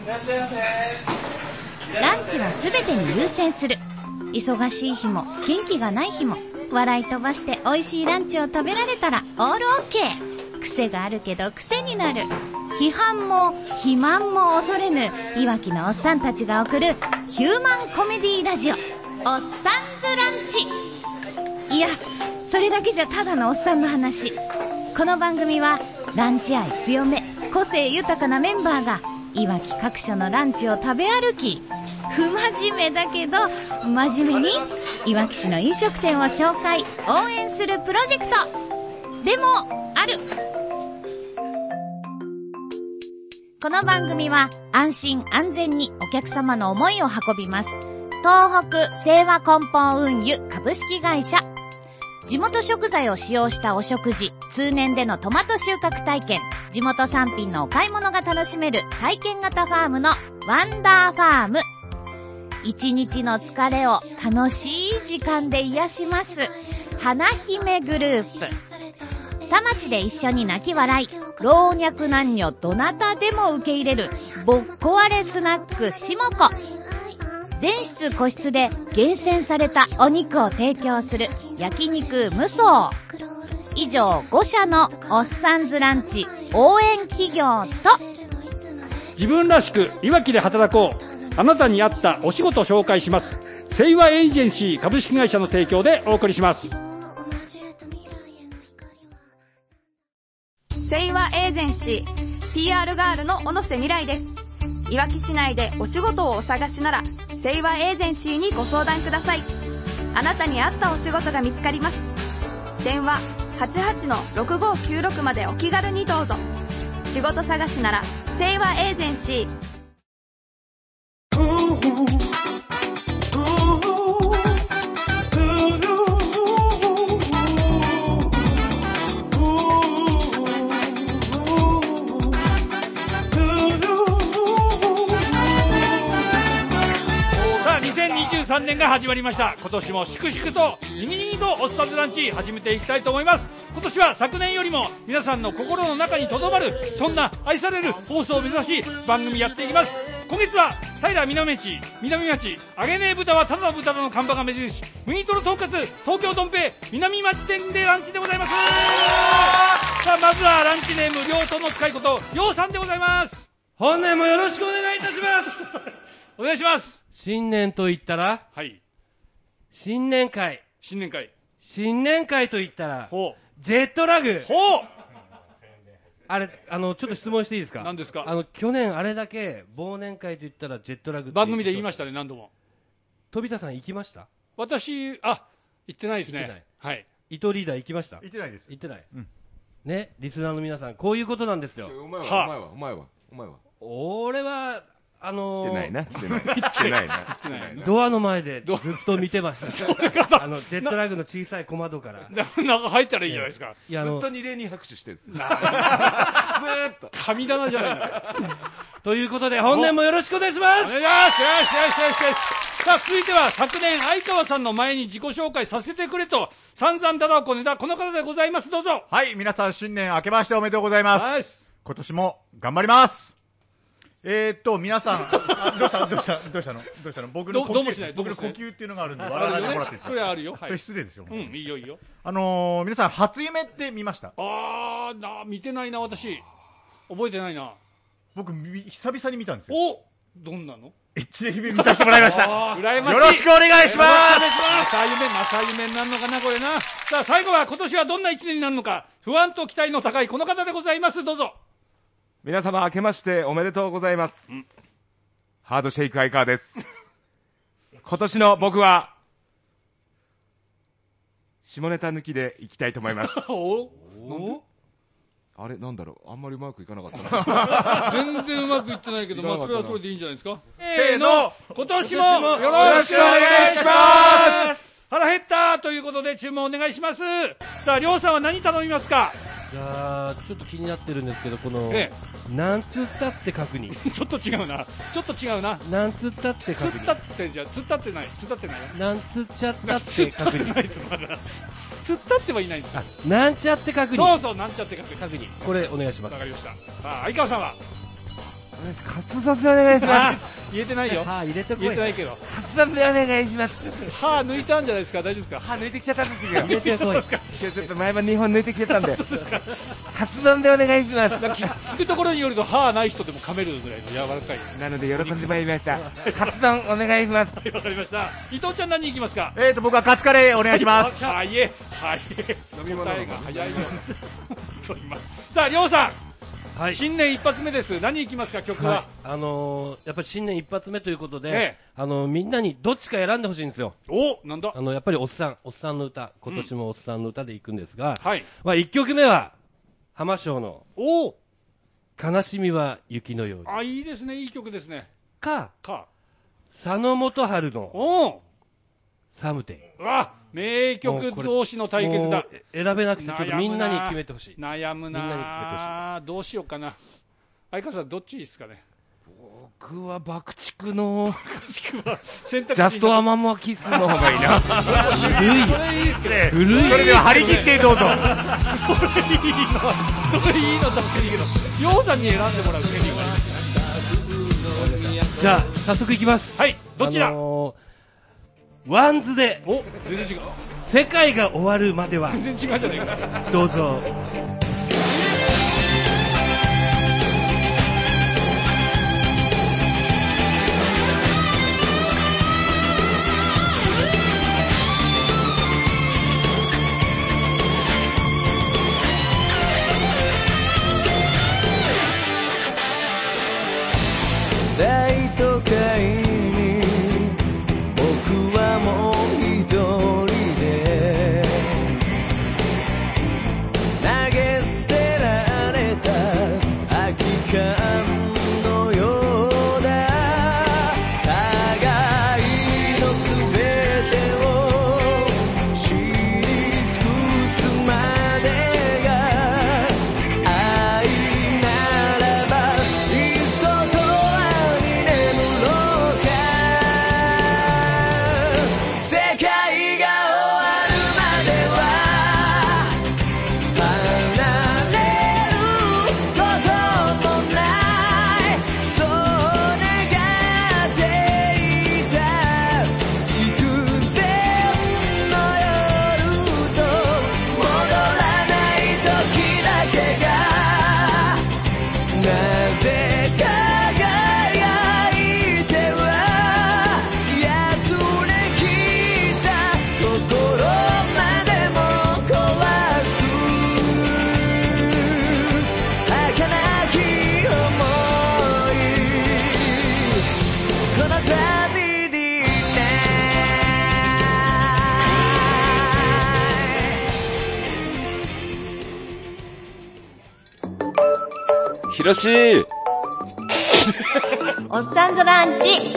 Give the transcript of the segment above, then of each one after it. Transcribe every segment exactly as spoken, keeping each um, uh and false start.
いらっしゃいませ。 ランチはすべてに優先する。忙しい日も元気がない日も笑い飛ばして美味しいランチを食べられたらオールオッケー。癖があるけど癖になる。批判も肥満も恐れぬいわきのおっさんたちが送るヒューマンコメディラジオ、おっさんずランチ。いや、それだけじゃただのおっさんの話。この番組はランチ愛強め、個性豊かなメンバーがいわき各所のランチを食べ歩き、不真面目だけど真面目にいわき市の飲食店を紹介応援するプロジェクトでもある。この番組は安心安全にお客様の思いを運びます東北清和梱包運輸株式会社。地元食材を使用したお食事、通年でのトマト収穫体験、地元産品のお買い物が楽しめる体験型ファームのワンダーファーム。一日の疲れを楽しい時間で癒します花姫グループ。田町で一緒に泣き笑い、老若男女どなたでも受け入れるぼっこわれスナックしもこ。全室個室で厳選されたお肉を提供する焼肉無双。以上ご社のおっさんずランチ応援企業と、 自分らしくいわきで働こう、あなたに合ったお仕事を紹介します清和エージェンシー株式会社の提供でお送りします。 清和エージェンシー ピーアール ガールの小野瀬未来です。いわき市内でお仕事をお探しなら清和エージェンシーにご相談ください。あなたに合ったお仕事が見つかります。電話 はちはちのろくごきゅうろく までお気軽にどうぞ。仕事探しなら清和エージェンシー。 にせんにじゅうさんねんが始まりました。今年も粛々とにぎにぎとおっさんずランチ始めていきたいと思います。今年は昨年よりも皆さんの心の中に留まる、そんな愛される放送を目指し番組やっていきます。今月は平南町南町揚げねえ豚はただの豚の看板が目印、麦とろとんかつ東京どん兵衛南町店でランチでございます。さあ、まずはランチネーム両党の使いことようさんでございます。 本年もよろしくお願いいたしますお願いします。 新年と言ったら、 はい、 新年会。 新年会。 新年会と言ったら、 ほう、 ジェットラグ。 ほう。 あれ、あの、ちょっと質問していいですか？ 何ですか？ あの、去年あれだけ忘年会と言ったらジェットラグって番組で言いましたね、何度も。 飛田さん行きました？ 私、あ、行ってないですね。 行ってない。 はい。 伊藤リーダー行きました？ 行ってないです。 行ってない。 うん。 ね、リスナーの皆さん、こういうことなんですよ。 お前は、 はお前は、お前は、お前は。 俺は、あのー、 来てないな、来てない。来てないな。来てないな。 ドアの前でずっと見てましたあのジェットラグの小さい小窓から中入ったらいいじゃないですか。 いや、あのずっと二礼に拍手してるんですずーっと神棚じゃないのということで本年もよろしくお願いします。 お願いします。よしよしよしよし。さあ、続いては昨年相川さんの前に自己紹介させてくれと散々だだこねだこの方でございます。どうぞ。 はい、皆さん新年明けましておめでとうございます。 はい、 今年も頑張ります。えーっと、皆さん、あどうしたどうしたどうしたのどうしたの僕の呼吸、 どうもしない僕の呼吸っていうのがあるんで、 あ笑わないるよね。 でもらっていいですか？ それはあるよ。はい。 それ失礼ですよ。 うん、いいよいいよ。 あのー、皆さん、初夢って見ました？ あー、な、見てないな、私。覚えてないな。 僕、み久々に見たんですよ。 お、どんなの？ エッチな夢見させてもらいました。 羨ましい。 よろしくお願いします。 また夢、また夢になるのかな、これな。さあ、最後は今年はどんな一年になるのか、不安と期待の高いこの方でございます。どうぞ。 皆様明けましておめでとうございます。ハードシェイク相川です。今年の僕は下ネタ抜きでいきたいと思います。 おなんで？ あれなんだろう、あんまりうまくいかなかったな。 全然うまくいってないけど、まあそれはそれでいいんじゃないですか。 せーの、 今年もよろしくお願いします。腹減ったということで注文お願いします。さあ、りょうさんは何頼みますか？ じゃあちょっと気になってるんですけど、この、 ええ、なんつったって書くにちょっと違うな、ちょっと違うな。 なんつったって書くに、 つったってじゃつったってない、つったってないよ。 なんつっちゃったって書くに、 つったってはいないんですよ。 なんちゃって書くに、 そうそう、なんちゃって書くに。 書くに、これお願いします。 わかりました。さあ、相川さんはカツ丼でお願いします。 言えてないよ。 歯入れてこい。 言えてないけど。 カツ丼でお願いします。 歯抜いたんじゃないですか、大丈夫ですか。 歯抜いてきちゃったんですよ。 入れてこい。 今日ちょっと前歯にほん抜いてきてたんで。カツ丼でお願いします。 聞くところによると歯ない人でも噛めるぐらいの柔らかい。 なので喜んでまいりました。カツ丼お願いします。 はい、わかりました。伊藤ちゃん何行きますか。 えーと、僕はカツカレーお願いします。 はい、はい、はい。飲み物が早いよ。さあ、りょうさん。はい、新年一発目です。何行きますか、曲は。はい、 あのー、やっぱり新年一発目ということで、ええ、あのー、みんなにどっちか選んでほしいんですよ。 お、なんだ。 あのやっぱりおっさん、おっさんの歌、今年もおっさんの歌で行くんですが、 うん、はい。 まあいっきょくめは浜翔のお、 悲しみは雪のように。 あ、いいですね、いい曲ですね。 か、 か、 佐野元春のお、 サムテイ。わ、名曲同士の対決だ。 選べなくてちょっとみんなに決めてほしい。 悩むな。 みんなに決めてほしい。 どうしようかな。相川さんどっちですかね。 僕は爆竹の爆竹は選択肢ジャストアマモアキスの方がいいな。 古い。 それいいっすね。 古い。 それでは張り切ってどうぞ。 それいいの。それいいの確かにいいけど、ようさんに選んでもらう権利が。 じゃあ早速いきます。 はい。どちら？ あのー、ワンズで。 お、全然違う。 世界が終わるまでは。 全然違うじゃないか。 どうぞ。 大都会に僕はもう一人で投げ捨てられた空き缶のようだ。互いの全てを知り尽くすまでが愛ならばいっそひろしおっさんずランチ。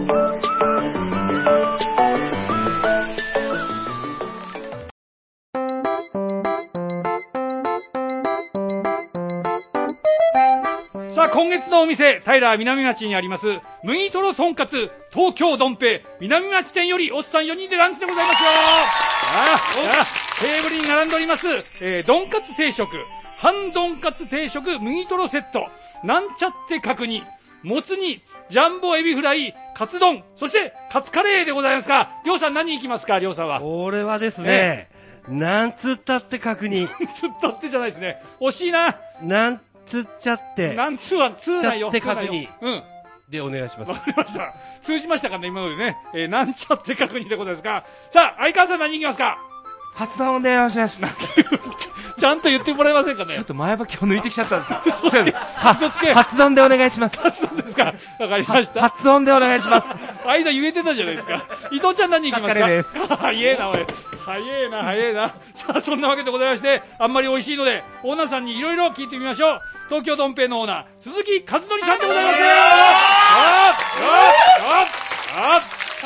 さあ、今月のお店、平南町にあります麦とろとんかつ東京どん兵衛南町店よりおっさんよにんでランチでございますよ。ああ、あテーブルに並んでおります、えー、どんかつ定食、半どんかつ定食麦とろセット、なんちゃって角煮、もつ煮、ジャンボエビフライ、カツ丼、そしてカツカレーでございますが、りょうさん何行きますか、りょうさんは。 俺はですね、えー、なんつったって角煮。 なんつったってじゃないですね。惜しいな。 なんつっちゃって。 なんつはつーないよ。 ちゃって角煮。 うん。 でお願いします。 わかりました。通じましたかね、今のでね。えー、なんちゃって角煮でございますか。さあ、相川さん何行きますか。 カツ丼でお願いします。 ちゃんと言ってもらえませんかね。 ちょっと前歯今日抜いてきちゃったんです。 嘘つけ。嘘つけ。 カツ丼でお願いします。 カツ丼ですか。わかりました。 カツ丼でお願いします。 間言えてたじゃないですか。伊藤ちゃん何行きますか。 カレーです。 早えな、おい。早えな、早えな。さあ、そんなわけでございまして、あんまり美味しいので、オーナーさんにいろいろ聞いてみましょう。東京どん兵衛のオーナー、鈴木和則さんでございます。あああ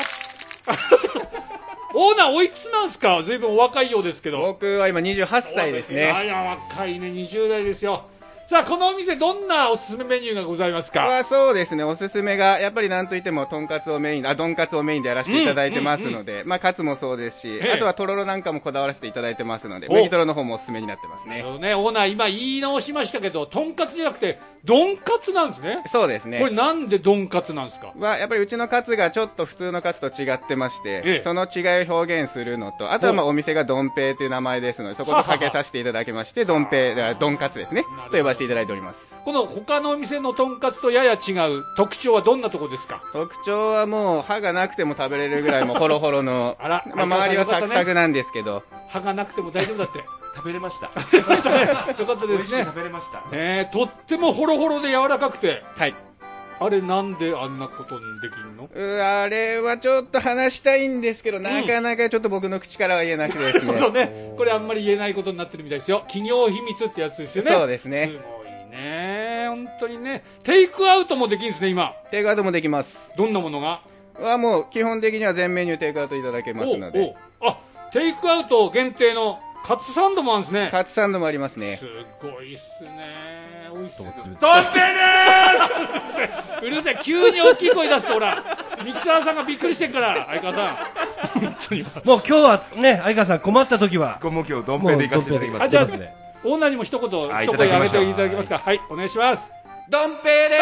オーナーおいくつなんすか。ずいぶんお若いようですけど。 僕は今にじゅうはっさいですね。 いやいや若いね、にじゅう代ですよ。 さあ、このお店どんなおすすめメニューがございますか？ はそうですね、おすすめが、やっぱりなんといっても、とんかつをメイン、あ、どんかつをメインでやらせていただいてますので、うんうんうん、まあ、カツもそうですし、ええ、あとはとろろなんかもこだわらせていただいてますので、ネギトロの方もおすすめになってますね。 なるほどね、オーナー今言い直しましたけど、とんかつじゃなくて、どんかつなんですね。 そうですね。 これなんでどんかつなんですか？ は、やっぱりうちのカツがちょっと普通のカツと違ってまして、ええ、その違いを表現するのと、あとはまあお店がどんぺいという名前ですので、そことかけさせていただきまして、どんぺい、どんかつですね、と呼ばせていただいております。 この他のお店のとんかつとやや違う特徴はどんなとこですか？ 特徴はもう歯がなくても食べれるぐらいもホロホロのあら、まあ、周りはサクサクなんですけど、 歯がなくても大丈夫だって食べれました食べれましたね。よかったですね。 食べれました、 えー、とってもホロホロで柔らかくて、 はい、 あれなんであんなことにできるの？ うあれはちょっと話したいんですけど、うん、なかなかちょっと僕の口からは言えなくてですね。 そうね、これあんまり言えないことになってるみたいですよ。企業秘密ってやつですよね。 そうですね。 すごいね、本当にね。テイクアウトもできるんですね、今。 テイクアウトもできます。 どんなものが？ はもう基本的には全メニューテイクアウトいただけますので。 おお、あ、テイクアウト限定のカツサンドもあるんですね。 カツサンドもありますね。 すごいっすね。美味しそう。 ドンペーうるせえ、急に大きい声出すと、ほら、ミキサーさんがびっくりしてるから、相川さん。本当に。 もう今日はね、相川さん困った時は。 もう今日ドンペーで行かせていただきます。 あ、じゃあ、オーナーにも一言、一声あげていただけますか。はい、お願いします。 ドンペーでーす。 ドンペ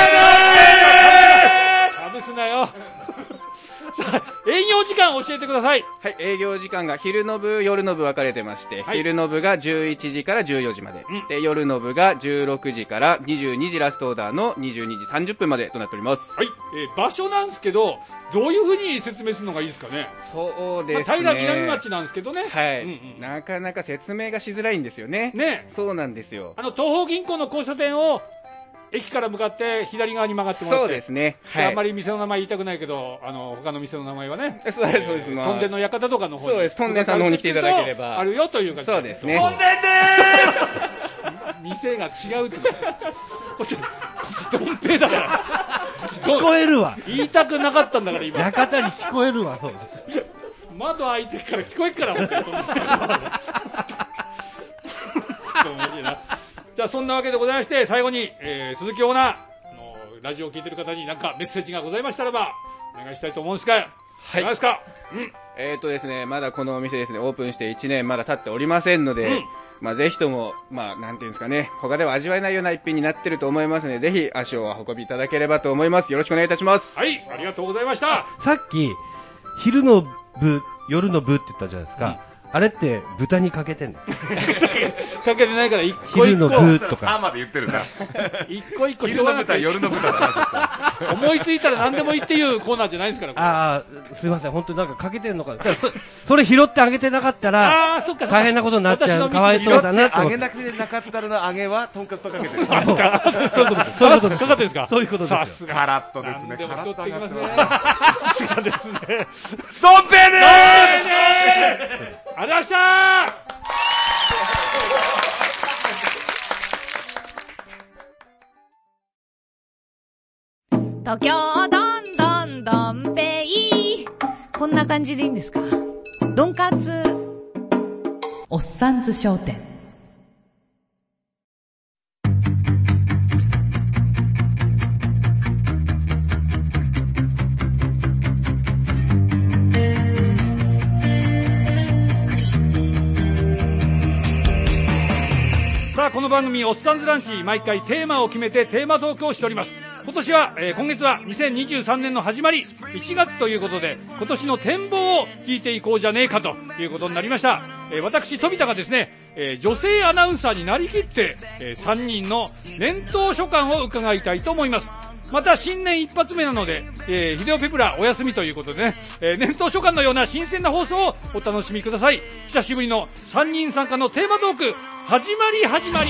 ーでーす。かぶすなよ。さあ、営業時間教えてください。 はい、営業時間が昼の部、夜の部分かれてまして、はい、昼の部がじゅういちじからじゅうよじまで、うん、で夜の部がじゅうろくじからにじゅうにじラストオーダーのにじゅうにじさんじゅっぷんまでとなっております。 はい、えー、場所なんですけど、どういう風に説明するのがいいですかね？ そうですね。 まあ、平南町なんですけどね。 はい、 うんうん、 なかなか説明がしづらいんですよね。 ね。 そうなんですよ。 あの東方銀行の交差点を駅から向かって左側に曲がってもらって。 そうですね。はい。 あんまり店の名前言いたくないけど、あの他の店の名前はね。 そうですそうです。 まあ、トンデンの館とかの方に。 そうです。トンデンさんの方に来ていただければあるよという感じ。 そうですね。 トンデンでーす。店が違うつもり。こっちこっちドンペイだから。 聞こえるわ。 言いたくなかったんだから今。 館に聞こえるわ。そうです。 窓開いてから聞こえっから本当に。そう面白いな。じゃあそんなわけでございまして、最後に、えー、鈴木オーナーのラジオを聞いてる方に何かメッセージがございましたらばお願いしたいと思うんですが、はい、いかがですか？うん、 えーとですね、まだこのお店ですね、オープンしていちねんまだ経っておりませんので、うん、まあぜひとも、まあなんていうんですかね、他では味わえないような一品になってると思いますので、ぜひ足をお運びいただければと思います。よろしくお願いいたします。 はい、ありがとうございました。 さっき、昼の部、夜の部って言ったじゃないですか。うん、あれって豚にかけてんですかけてないから一個一個昼の部とかあまで言ってるな一個一個昼の豚夜の豚だな思いついたら何でもいいっていうコーナーじゃないですから。 ああすいません本当になんかかけてんのかな。 そ, それ拾ってあげてなかったらあそっかそっか大変なことになっちゃう。かわいそうだなと思って。 あげなくてなかったらのあげはとんかつとかけてる。 そういうことそういうことですかかかってんですか。 そういうことです。 さすがカラッとですね。 カラッといきますね。さすがですね。 ドンペーでーす。 ありがとうございましたー。 東京どんどんどんぺい。こんな感じでいいんですか？どんかつおっさんず商店。 さあこの番組おっさんずランチ、毎回テーマを決めてテーマトークをしております。今年は、えー、今月はにせんにじゅうさんねんの始まりいちがつということで、今年の展望を聞いていこうじゃねえかということになりました。えー、私飛田がですね、えー、女性アナウンサーになりきって、えー、さんにんの年頭所感を伺いたいと思います。また新年一発目なので、えー、ヒデオペプラお休みということでね、えー、年頭所感のような新鮮な放送をお楽しみください。久しぶりのさんにん参加のテーマトーク、始まり始まり。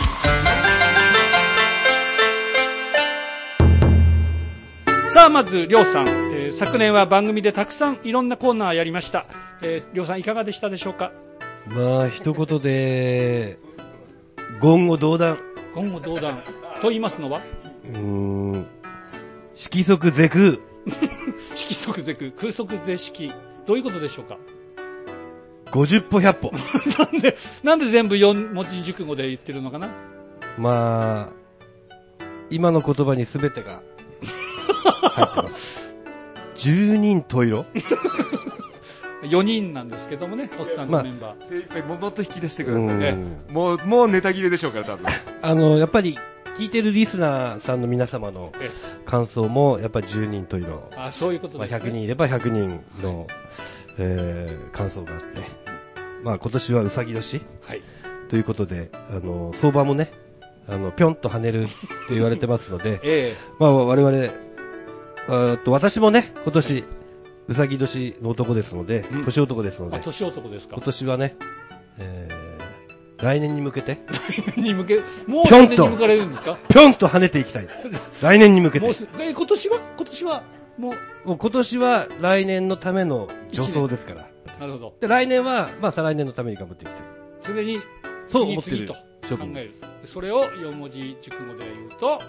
さあまずりょうさん、えー、昨年は番組でたくさんいろんなコーナーやりました。えー、りょうさんいかがでしたでしょうか？ まあ一言で言語道断。 言語道断と言いますのは、 うーん色即是空色即是空、空即是色、どういうことでしょうか？ ごじゅっぽひゃっぽなんでなんで全部よん文字熟語で言ってるのかな。 まあ、今の言葉に全てが入ってます。十人十色よにんなんですけどもね、おっさんのメンバー。まあ、 精一杯もっと引き出してくださいね。もう、もうネタ切れでしょうから、多分。 あの、やっぱり、聞いてるリスナーさんの皆様の感想も、やっぱり十人十色。 あ、そういうことですね。 まあ、ひゃくにんいればひゃくにんの、えー、感想があって。まあ、今年はうさぎ年。 はい。 ということで、あの、相場もね、あの、ぴょんと跳ねるって言われてますので、 ええ、 まあ、我々、あと私もね、今年、うさぎ年の男ですので、うん、年男ですので、 年男ですか。 今年はね、えー、来年に向けて、 来年に向け、もう来年に向かれるんですか。 ぴょんと跳ねていきたい。来年に向けて。 もうえ今年は今年はもう、 もう今年は来年のための助走ですから。 なるほど。 で、来年は、まあ再来年のために頑張っていきたい。 常に、 そう思ってると考える。それをよん文字熟語で言うと、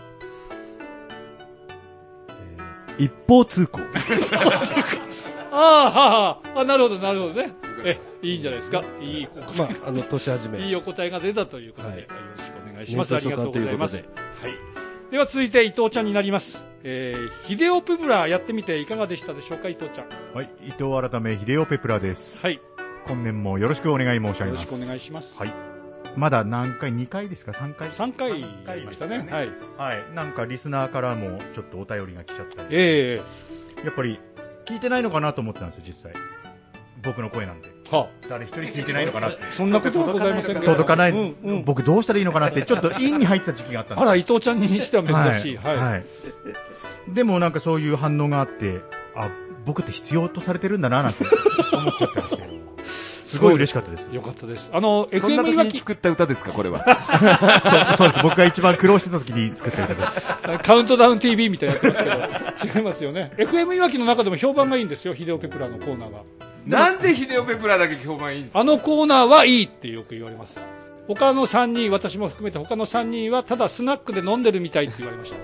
一方通行。 ああ、はあ、あ、なるほど、なるほどね。え、いいんじゃないですか。いい、 まあ、あの、年始め。 いいお答えが出たということで、はい、よろしくお願いします。ありがとうございます。はい。では続いて伊藤ちゃんになります。えー、ヒデオペプラやってみていかがでしたでしょうか、伊藤ちゃん。 はい、伊藤改めヒデオペプラです。 はい。 今年もよろしくお願い申し上げます。 よろしくお願いします。 はい。まだ何回、にかいですか、さんかい ? さんかいありましたね。はい。 はい。なんかリスナーからもちょっとお便りが来ちゃったり。 ええー。やっぱり、聞いてないのかなと思ってたんですよ、実際。僕の声なんて。 はあ、 誰一人聞いてないのかなって。 そんなことはございませんけど。 届かない、うんうん。僕どうしたらいいのかなって、ちょっと陰に入った時期があったんです。 あら、伊藤ちゃんにしては珍しい。はい。はいはい、 でもなんかそういう反応があって、あ、僕って必要とされてるんだななんて思っちゃったりして。すごい嬉しかったです。 よかったです。あの、エフエム いわき作った歌ですか、これは。 そう、そうです。僕が一番苦労してた時に作った歌です。 カウントダウン ティーブイ みたいなやつですけど、違いますよね。エフエム いわきの中でも評判がいいんですよ、ヒデオペプラのコーナーが。 なんでヒデオペプラだけ評判いいんですか。 あのコーナーはいいってよく言われます。他のさんにん、私も含めて他のさんにんはただスナックで飲んでるみたいって言われました。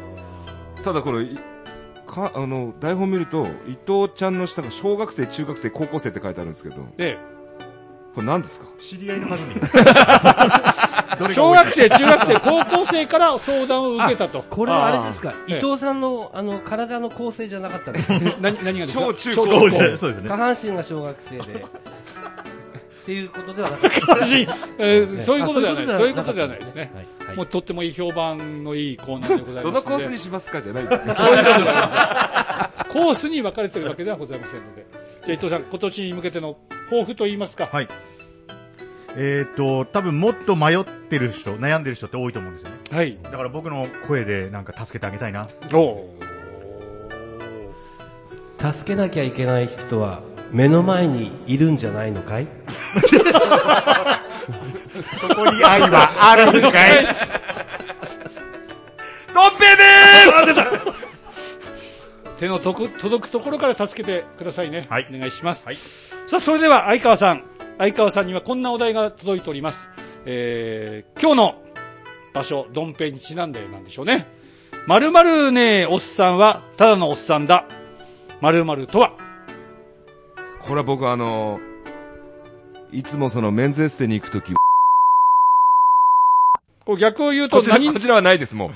ただこれ、かあの台本見ると、伊藤ちゃんの下が小学生、中学生、高校生って書いてあるんですけど。 ええ。 これ何ですか。 知り合いの数に小学生、中学生、高校生から相談を受けたと。 これはあれですか、伊藤さんのあの体の構成じゃなかったの何何がですか。 小中高校生。 そうですね。 下半身が小学生でっていうことではなかった。 下半身、えー、そういうことではない。そういうことではないですね。はいはい、もうとってもいい評判のいいコーナーでございますので。 どのコースにしますかじゃないですね。 コースに分かれてるわけではございませんので。じゃあ伊藤さん、今年に向けての抱負と言いますか。 はい。えーと、多分もっと迷ってる人、悩んでる人って多いと思うんですよね。 はい。 だから僕の声でなんか助けてあげたいな。 おー。助けなきゃいけない人は目の前にいるんじゃないのかいそこに愛はあるのかいドンペーでーす手の届くところから助けてくださいね。 はい。 お願いします。 はい。 さあ、それでは相川さん。相川さんにはこんなお題が届いております。えー、今日の場所、ドンペにちなんでなんでしょうね。〇〇ねおっさんはただのおっさんだ。〇〇とは。 これは僕あのいつもそのメンズエステに行くとき、 こう逆を言うと何、こちらはないですもん。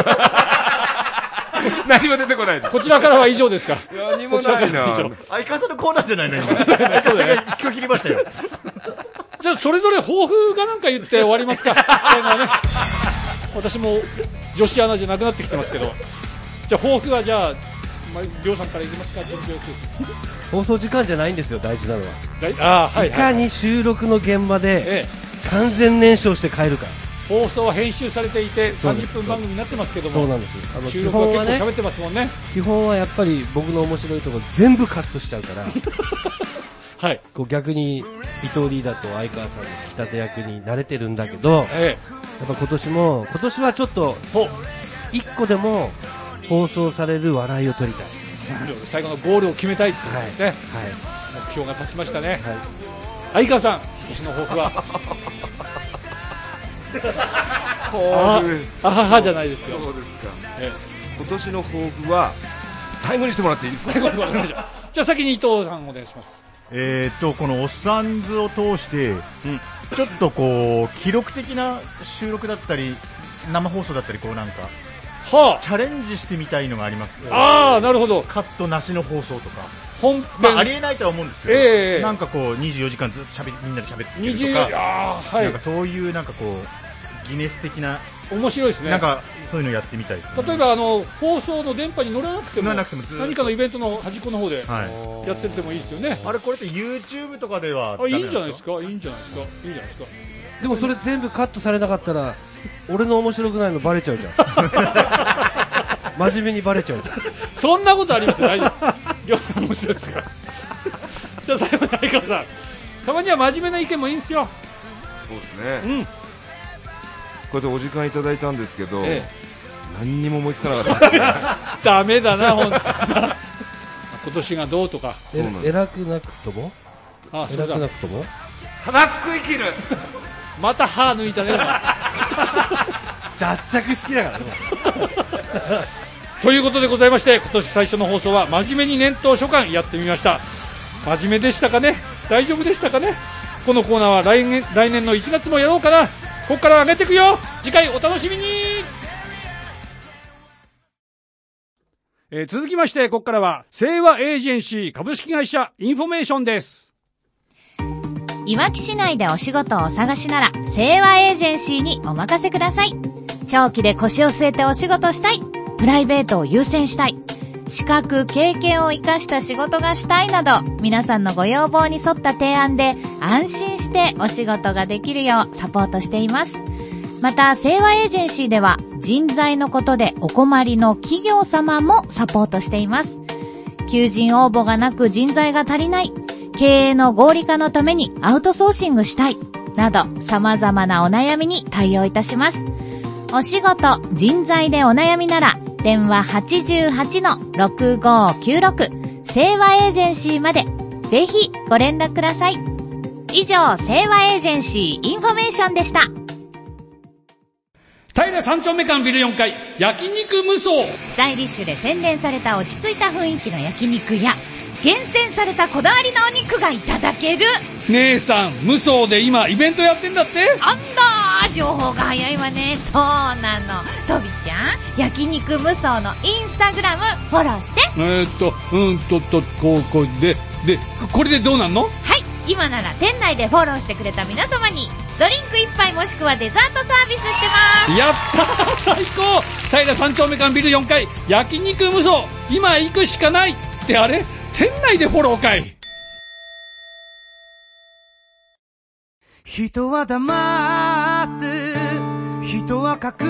何も出てこないです。 こちらからは以上ですか。 何もないな。 相川さんのコーナーじゃないの今。そうだね。今日切りましたよ。 じゃあそれぞれ抱負がなんか言って終わりますか。ね、私も女子アナじゃなくなってきてますけど。じゃあ抱負はじゃあ、まあ、りょうさんからいきますか。準備よく。 放送時間じゃないんですよ、大事なのは。 あ、はいはい、 いかに収録の現場で完全燃焼して帰るか。 放送は編集されていてさんじゅっぷん番組になってますけども、 そうなんです。 あの収録は結構喋ってますもんね。 基本はやっぱり僕の面白いところ全部カットしちゃうからはい、 こう逆に伊藤リーダーと相川さんの引き立て役に慣れてるんだけど、 ええ、 やっぱ今年も今年はちょっといっこでも放送される笑いを取りたい。 最後のゴールを決めたいってことですね。はい、はい、目標が立ちましたね。はい、相川さん、今年の抱負はあははじゃないですよ。 そうですか。ええ、今年の抱負は最後にしてもらっていいですか。 最後にわかりました。じゃあ先に伊藤さんお願いします。 えーっとこのおっさんずを通して、うん、ちょっとこう記録的な収録だったり生放送だったりこうなんか、 はあ、 チャレンジしてみたいのがあります。 ああ、なるほど。 カットなしの放送とか。 本編、 まあ、ありえないとは思うんですけど、 えー、 なんかこうにじゅうよじかんずっとしゃべみんなで喋ってるとか、 あ、はい、 なんかそういうなんかこうギネス的な面白いですね。 なんかそういうのやってみたいですね。 例えばあの放送の電波に乗らなくても、 乗らなくても何かのイベントの端っこの方ではいやっててもいいですよね。 あれこれって YouTube とかではあ、いいんじゃないですか。いいんじゃないですか。いいじゃないですか。 でもそれ全部カットされなかったら俺の面白くないのバレちゃうじゃん。真面目にバレちゃうじゃん。 そんなことありますよ。大丈夫です。両方面白いですから。じゃあ最後に相川さん、たまには真面目な意見もいいんですよ。 そうですね、 うん、 これでお時間いただいたんですけど、ええ、何にも思いつかなかったですね。 ダメだな、ほんと。今年がどうとか。 え偉くなくともああ、 偉くなくとも花っく生きる。 また歯抜いたね。 脱着式だからね。 ということでございまして、今年最初の放送は真面目に年頭初巻やってみました。真面目でしたかね、大丈夫でしたかね。このコーナーは来年、来年のいちがつもやろうかな。ここから上げていくよ。次回お楽しみに。えー、続きまして、ここからは清和エージェンシー株式会社インフォメーションです。 いわき市内でお仕事をお探しなら清和エージェンシーにお任せください。長期で腰を据えてお仕事したい、プライベートを優先したい、資格経験を生かした仕事がしたいなど、皆さんのご要望に沿った提案で安心してお仕事ができるようサポートしています。また清和エージェンシーでは人材のことでお困りの企業様もサポートしています。求人応募がなく人材が足りない、経営の合理化のためにアウトソーシングしたいなど、様々なお悩みに対応いたします。お仕事、人材でお悩みなら電話 はちはちのろくごきゅうろく 清和エージェンシーまでぜひご連絡ください。以上、清和エージェンシーインフォメーションでした。 平三丁目間ビルよんかい焼肉無双。 スタイリッシュで洗練された落ち着いた雰囲気の焼肉や厳選されたこだわりのお肉がいただける。 姉さん、無双で今イベントやってんだって。 あんだー、情報が早いわね。そうなの、とびちゃん、焼肉無双のインスタグラムフォローして。 えーっとうんととこうこうででこれでどうなんの。 はい、今なら店内でフォローしてくれた皆様にドリンク一杯もしくはデザートサービスしてます。 やったー、最高。平三丁目間ビルよんかい焼肉無双、今行くしかないって。あれ、店内でフォローかい。 人は騙す、人は隠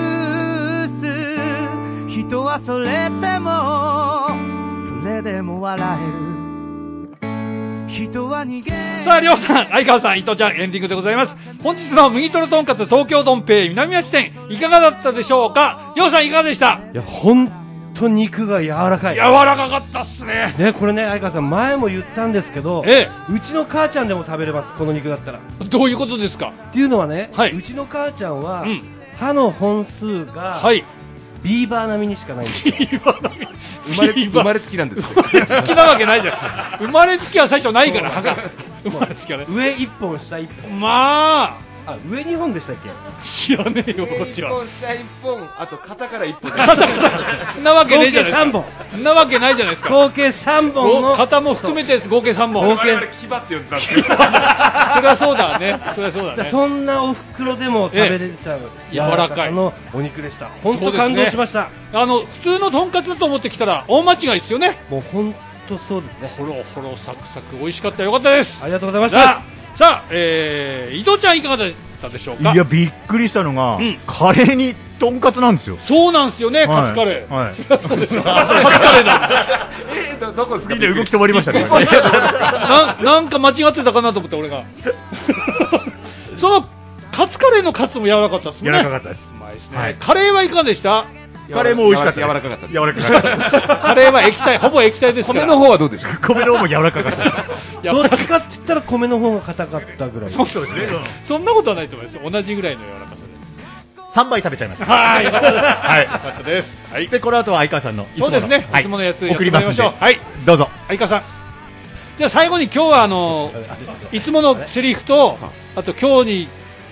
す、人はそれでもそれでも笑える、人は逃げ。 さあ、りょうさん、相川さん、伊藤ちゃん、エンディングでございます。本日の麦とろとんかつ東京ドンペイ南町店、いかがだったでしょうか。りょうさん、いかがでした。 いや、ほんと肉が柔らかい。 柔らかかったっすね。 ね、これね、相川さん、前も言ったんですけど、 ええ、 うちの母ちゃんでも食べれます、この肉だったら。 どういうことですか。 っていうのはね、 はい、 うちの母ちゃんは、 うん、 歯の本数が、 はい、 ビーバー並みにしかないんですよ。 ビーバー並み。 生まれ、生まれつきなんですよ。 好きなわけないじゃん。生まれつきは最初ないから、歯が。生まれつきはね。 上一本、下一本。 まあ。 あ、上二本でしたっけ。 知らねえよ、こっちは。 一本、下一本、あと肩から一本。 そんなわけないじゃないですか。 合計さんぼん。 そんなわけないじゃないですか。 合計さんぼんの。 肩も含めて合計さんぼん。 合計。牙って呼んでたんですよ。それはそうだね。それはそうだね。 そんなお袋でも食べれちゃう、 柔らかいのお肉でした。本当感動しました。 あの、普通のとんかつだと思ってきたら大間違いですよね。 もう本当そうですね。 ほろほろサクサク美味しかった。よかったです。 ありがとうございました。 さあ、えー、伊藤ちゃんいかがだったでしょうか。 いや、びっくりしたのが、うん、カレーにとんかつなんですよ。 そうなんですよね、カツカレー。はい。そうですよ。カツカレーなんだ。 えー、ど、どこですか。 みんな動き止まりましたね。 な, なんか間違ってたかなと思って俺が。そのカツカレーのカツも柔らかかったですね。 柔らかかったです。 うまいですね。はい、カレーはいかがでした。 カレーも美味しかった。 柔らかかった。 柔らかかった。 カレーは液体、ほぼ液体ですから。 米の方はどうでした。 米の方も柔らかかった。 どっちかって言ったら米の方が硬かったぐらい。 そうですね。そんなことはないと思います。同じぐらいの柔らかさで。 さんばい食べちゃいました。 はい、よかったです。 はい、 よかったです。はい。 で、この後は相川さんの。 そうですね。いつものやつやってみましょう。 はい。どうぞ。 相川さん。じゃあ最後に今日はあの、いつものセリフと、あと今日に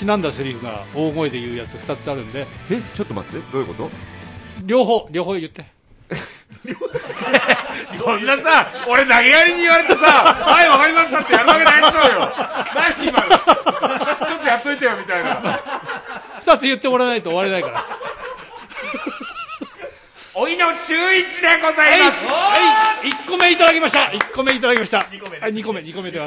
ちなんだセリフが大声で言うやつふたつあるんで。 え、ちょっと待って、どういうこと？ 両方、両方言って。 そんなさ、俺投げやりに言われてさ、はい、わかりましたってやるわけないでしょうよ。何今の。ちょっとやっといてよ、みたいな。 二つ言ってもらわないと終われないから。 おいの中一でございます。 はい、いっこめいただきました。いっこめいただきました。にこめ、はい、にこめ、にこめ出ます。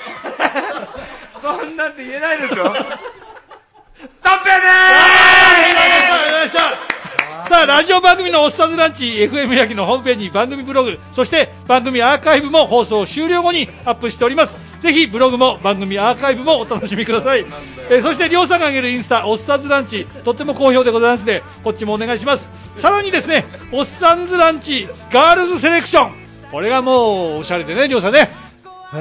そんなんて言えないでしょ。トッペーでーす。 ありがとうございました。さあ、ラジオ番組のおっさんずランチ エフエム 焼きのホームページ、番組ブログ、そして番組アーカイブも放送終了後にアップしております。ぜひブログも番組アーカイブもお楽しみください。えー、そしてりょうさんが上げるインスタ、おっさんずランチ、とっても好評でございますので、こっちもお願いします。さらにですね、おっさんずランチガールズセレクション、これがもうおしゃれでね、りょうさんね。はい。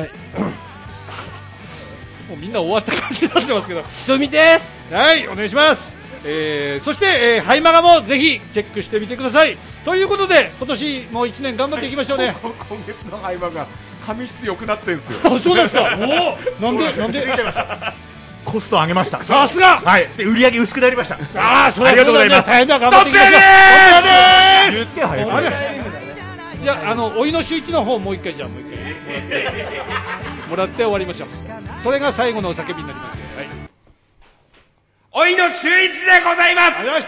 もうみんな終わった感じになってますけど。 ひとみです。 はい、お願いします。えー、そして、えー、ハイマガもぜひチェックしてみてください。ということで、今年もいちねん頑張っていきましょうね。 今月のハイマガ、髪質良くなってんすよ。 あ、そうですか。おお、なんで、なんで。 コスト上げました。 さすが。 はい。で、売り上げ薄くなりました。 ああ、それありがとうございます。 大変だ、頑張っていきましょう。 トッペーでーす。言って早く。 じゃあ、あの、おいの周一の方もう一回、じゃあもう一回もらって終わりましょう。それが最後のお叫びになります。はい。 おいの周一でございます。 ありがとうございました。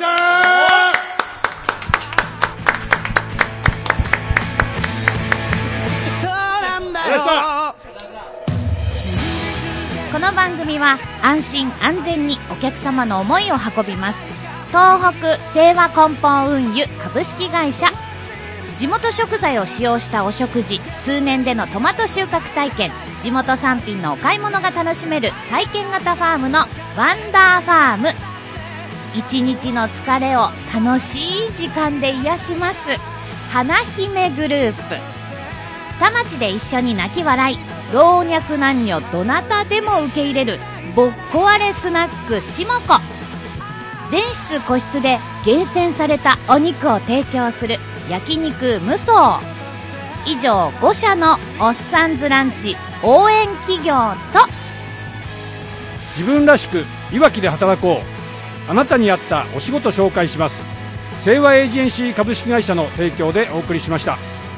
この番組は安心安全にお客様の思いを運びます。東北清和梱包運輸株式会社。地元食材を使用したお食事、通年でのトマト収穫体験、地元産品のお買い物が楽しめる体験型ファームのワンダーファーム。一日の疲れを楽しい時間で癒します。花姫グループ。田町で一緒に泣き笑い、老若男女どなたでも受け入れるぼっこ割れスナックしもこ。全室個室で厳選されたお肉を提供する焼肉無双。以上ご社のおっさんずランチ応援企業と、 自分らしくいわきで働こう、あなたに合ったお仕事紹介します。清和エージェンシー株式会社の提供でお送りしました。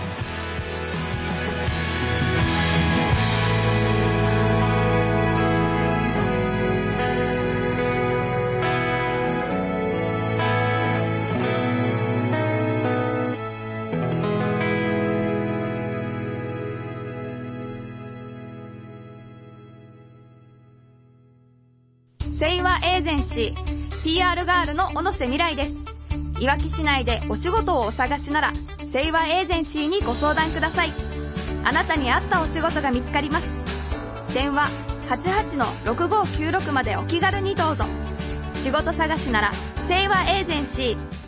清和エージェンシー ピーアール ガールの小野瀬未来です。いわき市内でお仕事をお探しなら清和エージェンシーにご相談ください。あなたに合ったお仕事が見つかります。電話 はちはちのろくごきゅうろく までお気軽にどうぞ。仕事探しなら清和エージェンシー。